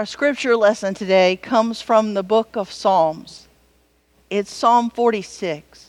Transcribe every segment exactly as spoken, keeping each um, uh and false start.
Our scripture lesson today comes from the book of Psalms. It's Psalm forty-six.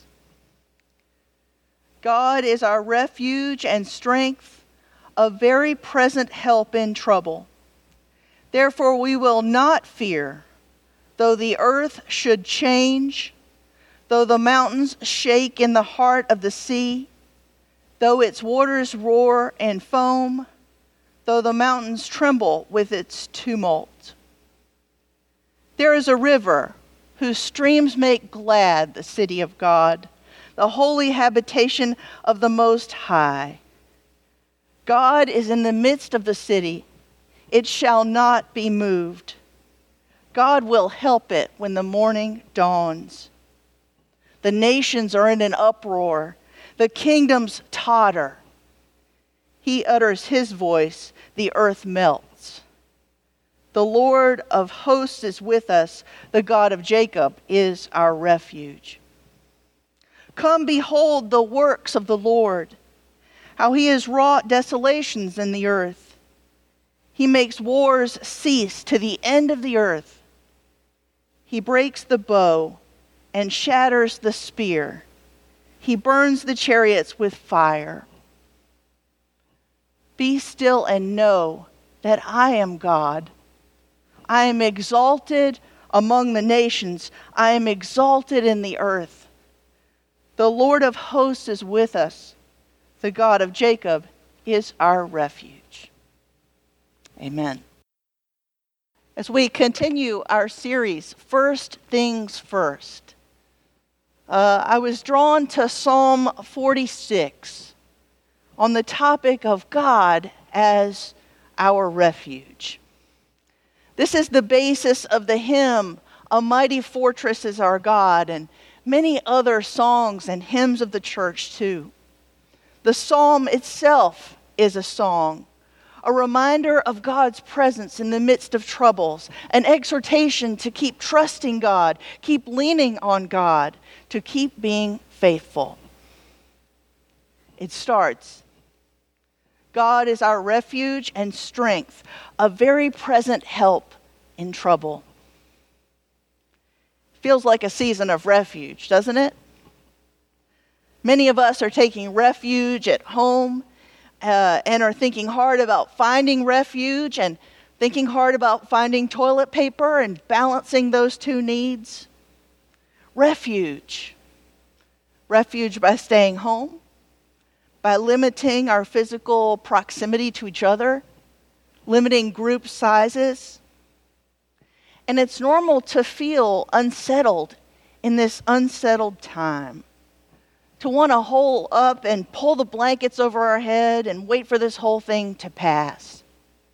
God is our refuge and strength, a very present help in trouble. Therefore we will not fear, though the earth should change, though the mountains shake in the heart of the sea, though its waters roar and foam, though the mountains tremble with its tumult. There is a river whose streams make glad the city of God, the holy habitation of the Most High. God is in the midst of the city. It shall not be moved. God will help it when the morning dawns. The nations are in an uproar. The kingdoms totter. He utters his voice. The earth melts. The Lord of hosts is with us. The God of Jacob is our refuge. Come, behold the works of the Lord, how he has wrought desolations in the earth. He makes wars cease to the end of the earth. He breaks the bow and shatters the spear. He burns the chariots with fire. Be still and know that I am God. I am exalted among the nations. I am exalted in the earth. The Lord of hosts is with us. The God of Jacob is our refuge. Amen. As we continue our series, First Things First, uh, I was drawn to Psalm forty-six on the topic of God as our refuge. This is the basis of the hymn, "A Mighty Fortress is Our God," and many other songs and hymns of the church too. The psalm itself is a song, a reminder of God's presence in the midst of troubles, an exhortation to keep trusting God, keep leaning on God, to keep being faithful. It starts, God is our refuge and strength, a very present help in trouble. Feels like a season of refuge, doesn't it? Many of us are taking refuge at home uh, and are thinking hard about finding refuge and thinking hard about finding toilet paper and balancing those two needs. Refuge. Refuge by staying home, by limiting our physical proximity to each other, limiting group sizes. And it's normal to feel unsettled in this unsettled time, to want to hole up and pull the blankets over our head and wait for this whole thing to pass.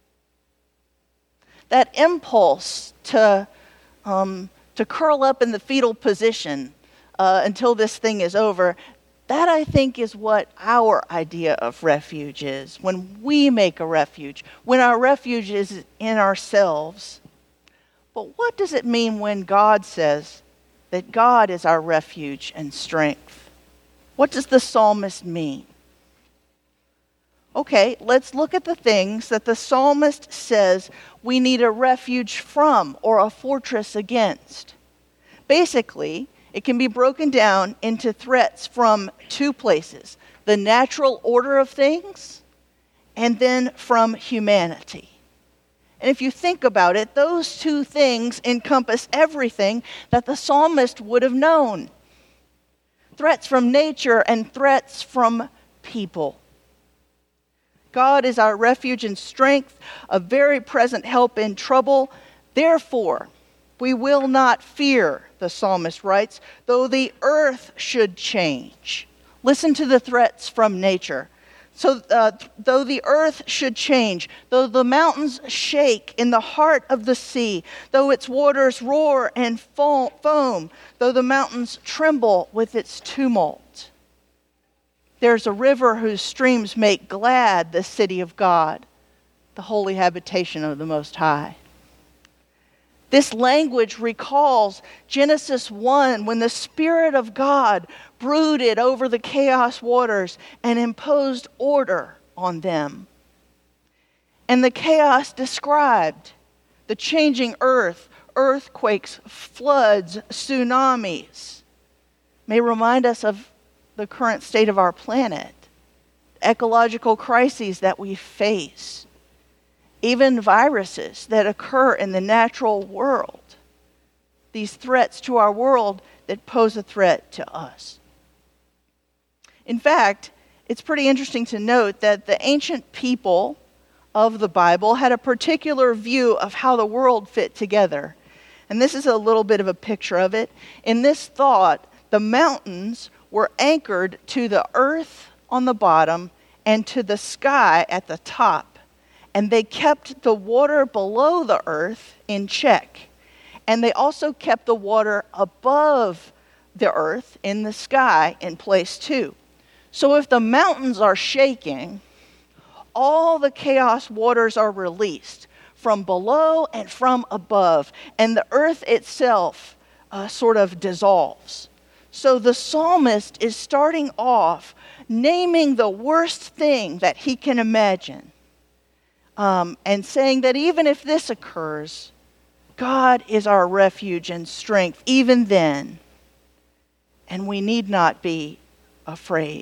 That impulse to, um, to curl up in the fetal position uh, until this thing is over, that I think is what our idea of refuge is. When we make a refuge, when our refuge is in ourselves. But what does it mean when God says that God is our refuge and strength? What does the psalmist mean? Okay, let's look at the things that the psalmist says we need a refuge from or a fortress against. Basically, it can be broken down into threats from two places: the natural order of things and then from humanity. And if you think about it, those two things encompass everything that the psalmist would have known. Threats from nature and threats from people. God is our refuge and strength, a very present help in trouble. Therefore, we will not fear, the psalmist writes, though the earth should change. Listen to the threats from nature. So uh, though the earth should change, though the mountains shake in the heart of the sea, though its waters roar and foam, though the mountains tremble with its tumult. There's a river whose streams make glad the city of God, the holy habitation of the Most High. This language recalls Genesis one, when the Spirit of God brooded over the chaos waters and imposed order on them. And the chaos described, the changing earth, earthquakes, floods, tsunamis, may remind us of the current state of our planet, ecological crises that we face, even viruses that occur in the natural world, these threats to our world that pose a threat to us. In fact, it's pretty interesting to note that the ancient people of the Bible had a particular view of how the world fit together. And this is a little bit of a picture of it. In this thought, the mountains were anchored to the earth on the bottom and to the sky at the top. And they kept the water below the earth in check. And they also kept the water above the earth in the sky in place too. So if the mountains are shaking, all the chaos waters are released from below and from above, and the earth itself uh, sort of dissolves. So the psalmist is starting off naming the worst thing that he can imagine, um, and saying that even if this occurs, God is our refuge and strength even then, and we need not be afraid.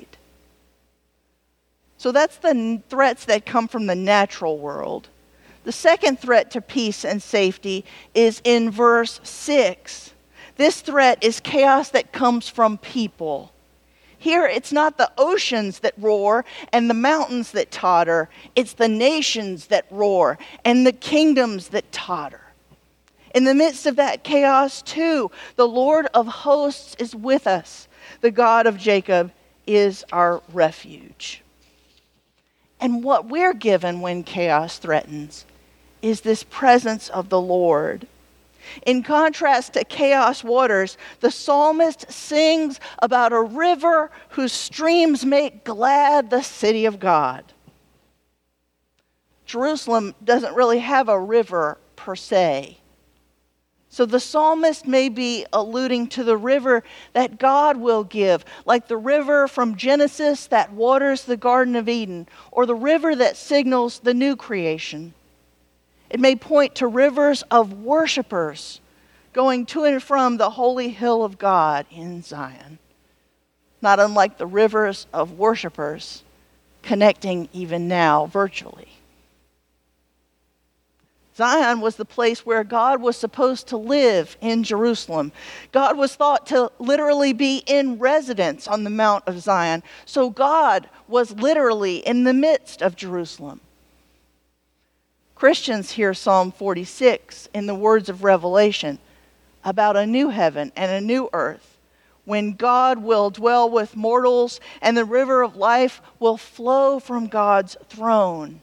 So that's the threats that come from the natural world. The second threat to peace and safety is in verse six. This threat is chaos that comes from people. Here, it's not the oceans that roar and the mountains that totter. It's the nations that roar and the kingdoms that totter. In the midst of that chaos, too, the Lord of hosts is with us. The God of Jacob is our refuge. And what we're given when chaos threatens is this presence of the Lord. In contrast to chaos waters, the psalmist sings about a river whose streams make glad the city of God. Jerusalem doesn't really have a river per se. So the psalmist may be alluding to the river that God will give, like the river from Genesis that waters the Garden of Eden, or the river that signals the new creation. It may point to rivers of worshipers going to and from the holy hill of God in Zion, not unlike the rivers of worshipers connecting even now virtually. Zion was the place where God was supposed to live in Jerusalem. God was thought to literally be in residence on the Mount of Zion. So God was literally in the midst of Jerusalem. Christians hear Psalm forty-six in the words of Revelation about a new heaven and a new earth, when God will dwell with mortals and the river of life will flow from God's throne.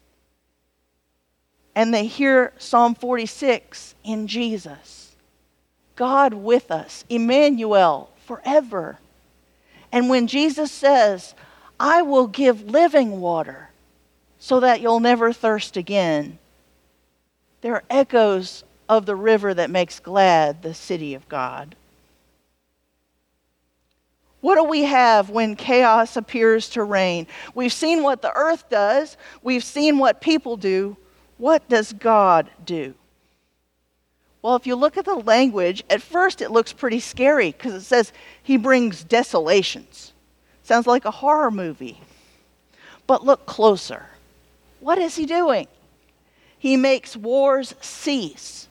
And they hear Psalm forty-six in Jesus. God with us, Emmanuel, forever. And when Jesus says, I will give living water so that you'll never thirst again, there are echoes of the river that makes glad the city of God. What do we have when chaos appears to reign? We've seen what the earth does. We've seen what people do. What does God do? Well, if you look at the language, at first it looks pretty scary because it says he brings desolations. Sounds like a horror movie. But look closer. What is he doing? He makes wars cease.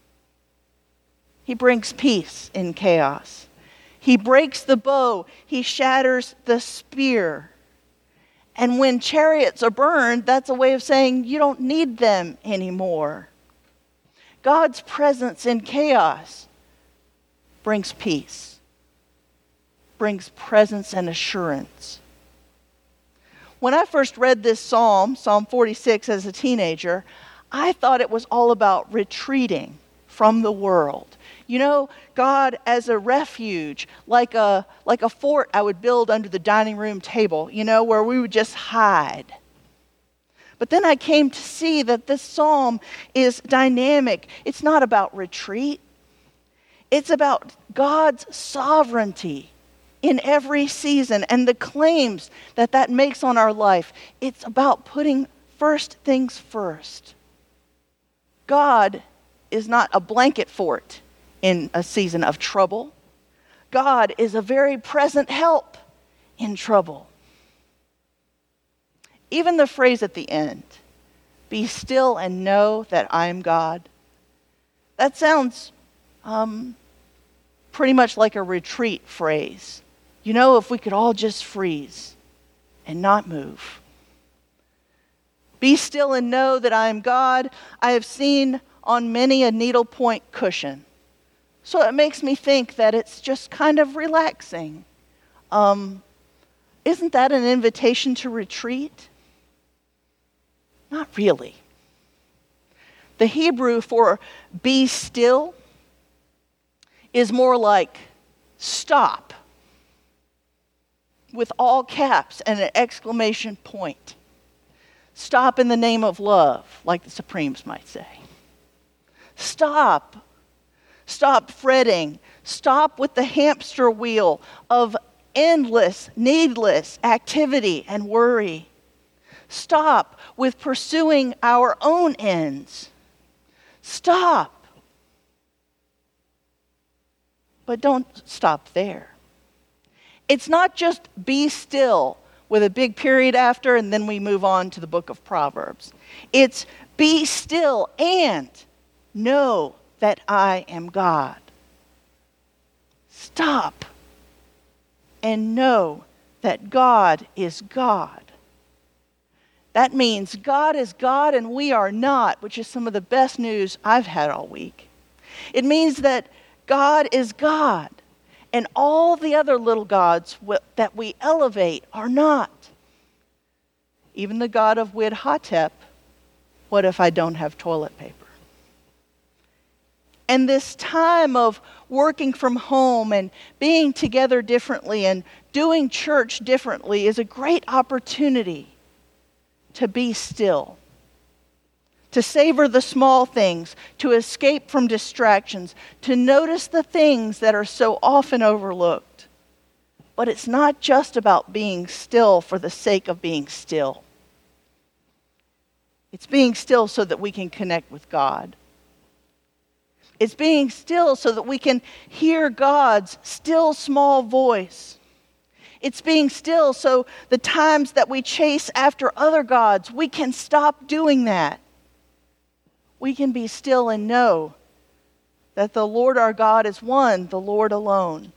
He brings peace in chaos. He breaks the bow. He shatters the spear. And when chariots are burned, that's a way of saying you don't need them anymore. God's presence in chaos brings peace, brings presence and assurance. When I first read this psalm, Psalm forty-six, as a teenager, I thought it was all about retreating from the world. You know, God as a refuge, like a like a fort I would build under the dining room table, you know, where we would just hide. But then I came to see that this psalm is dynamic. It's not about retreat. It's about God's sovereignty in every season and the claims that that makes on our life. It's about putting first things first. God is not a blanket fort in a season of trouble. God is a very present help in trouble. Even the phrase at the end, "Be still and know that I am God," that sounds um, pretty much like a retreat phrase. You know, if we could all just freeze and not move. Be still and know that I am God. I have seen on many a needlepoint cushion. So it makes me think that it's just kind of relaxing. Um, isn't that an invitation to retreat? Not really. The Hebrew for be still is more like stop, with all caps and an exclamation point. Stop in the name of love, like the Supremes might say. Stop. Stop fretting. Stop with the hamster wheel of endless, needless activity and worry. Stop with pursuing our own ends. Stop. But don't stop there. It's not just be still with a big period after and then we move on to the book of Proverbs. It's be still and know that I am God. Stop and know that God is God. That means God is God and we are not, which is some of the best news I've had all week. It means that God is God and all the other little gods that we elevate are not. Even the God of Wid-Hotep, what if I don't have toilet paper? And this time of working from home and being together differently and doing church differently is a great opportunity to be still, to savor the small things, to escape from distractions, to notice the things that are so often overlooked. But it's not just about being still for the sake of being still. It's being still so that we can connect with God. It's being still so that we can hear God's still small voice. It's being still so the times that we chase after other gods, we can stop doing that. We can be still and know that the Lord our God is one, the Lord alone.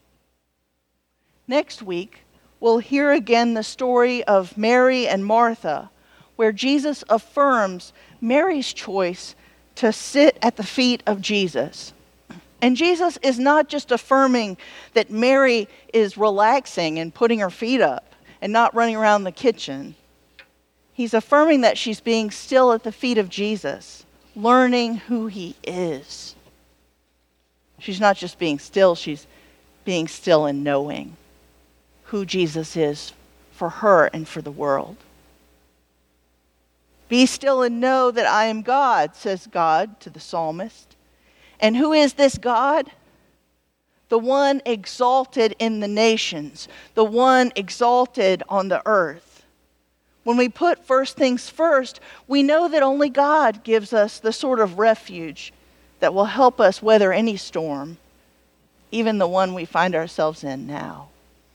Next week, we'll hear again the story of Mary and Martha, where Jesus affirms Mary's choice to sit at the feet of Jesus. And Jesus is not just affirming that Mary is relaxing and putting her feet up and not running around the kitchen. He's affirming that she's being still at the feet of Jesus, learning who he is. She's not just being still, she's being still and knowing who Jesus is for her and for the world. Be still and know that I am God, says God to the psalmist. And who is this God? The one exalted in the nations, the one exalted on the earth. When we put first things first, we know that only God gives us the sort of refuge that will help us weather any storm, even the one we find ourselves in now.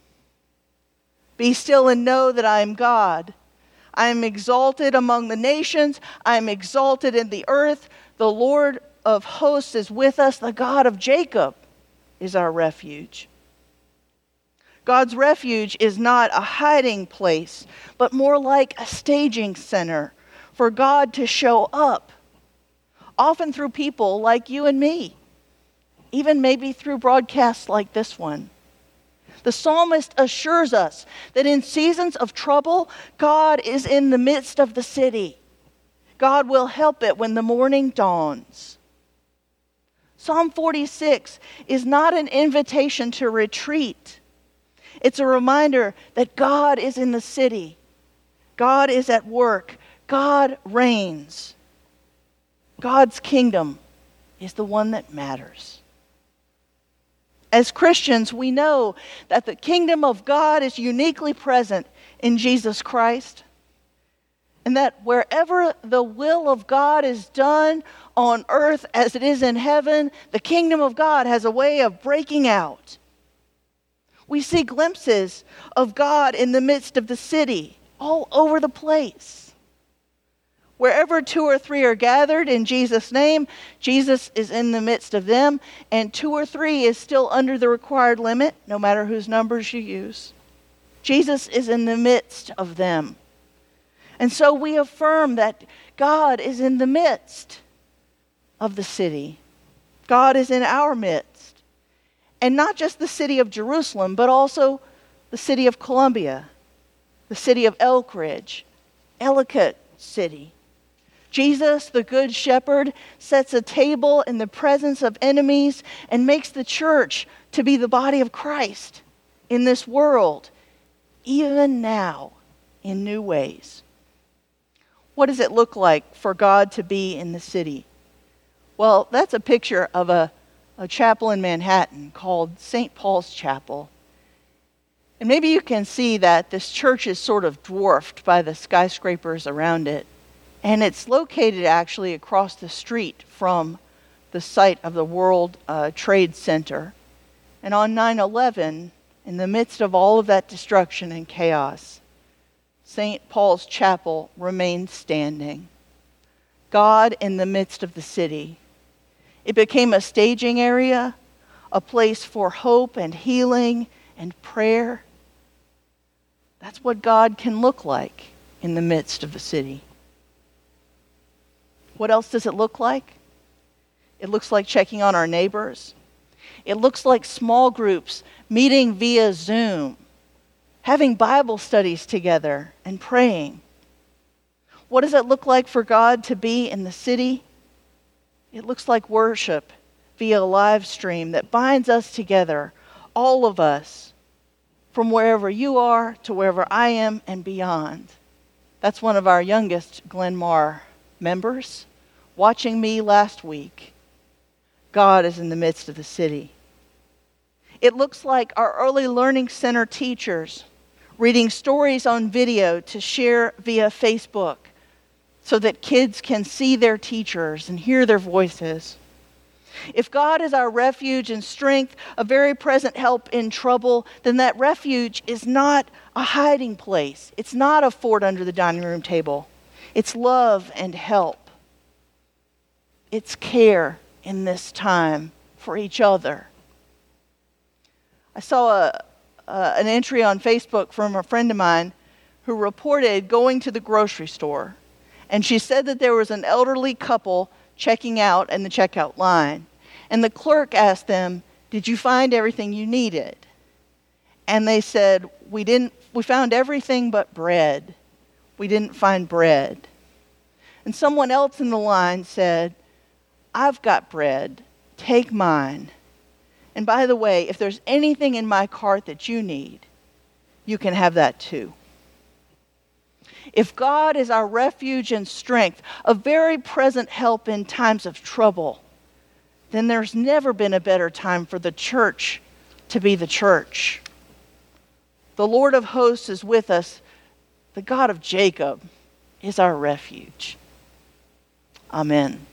Be still and know that I am God. I am exalted among the nations. I am exalted in the earth. The Lord of hosts is with us. The God of Jacob is our refuge. God's refuge is not a hiding place, but more like a staging center for God to show up, often through people like you and me, even maybe through broadcasts like this one. The psalmist assures us that in seasons of trouble, God is in the midst of the city. God will help it when the morning dawns. Psalm forty-six is not an invitation to retreat. It's a reminder that God is in the city. God is at work. God reigns. God's kingdom is the one that matters. As Christians, we know that the kingdom of God is uniquely present in Jesus Christ, And that wherever the will of God is done on earth as it is in heaven, the kingdom of God has a way of breaking out. We see glimpses of God in the midst of the city, all over the place. Wherever two or three are gathered in Jesus' name, Jesus is in the midst of them, and two or three is still under the required limit, no matter whose numbers you use. Jesus is in the midst of them. And so we affirm that God is in the midst of the city. God is in our midst. And not just the city of Jerusalem, but also the city of Columbia, the city of Elk Ridge, Ellicott City. Jesus, the Good Shepherd, sets a table in the presence of enemies and makes the church to be the body of Christ in this world, even now, in new ways. What does it look like for God to be in the city? Well, that's a picture of a, a chapel in Manhattan called Saint Paul's Chapel. And maybe you can see that this church is sort of dwarfed by the skyscrapers around it. And it's located actually across the street from the site of the World uh, Trade Center. And on nine eleven, in the midst of all of that destruction and chaos, Saint Paul's Chapel remained standing. God in the midst of the city. It became a staging area, a place for hope and healing and prayer. That's what God can look like in the midst of the city. What else does it look like? It looks like checking on our neighbors. It looks like small groups meeting via Zoom, having Bible studies together and praying. What does it look like for God to be in the city? It looks like worship via live stream that binds us together, all of us, from wherever you are to wherever I am and beyond. That's one of our youngest Glen Mar members watching me last week. God is in the midst of the city. It looks like our early learning center teachers reading stories on video to share via Facebook so that kids can see their teachers and hear their voices. If God is our refuge and strength, a very present help in trouble, then that refuge is not a hiding place. It's not a fort under the dining room table. It's love and help. It's care in this time for each other. I saw a, uh, an entry on Facebook from a friend of mine who reported going to the grocery store. And she said that there was an elderly couple checking out in the checkout line. And the clerk asked them, "Did you find everything you needed?" And they said, we didn't, we found everything but bread. We didn't find bread. And someone else in the line said, "I've got bread. Take mine. And by the way, if there's anything in my cart that you need, you can have that too." If God is our refuge and strength, a very present help in times of trouble, then there's never been a better time for the church to be the church. The Lord of hosts is with us. The God of Jacob is our refuge. Amen.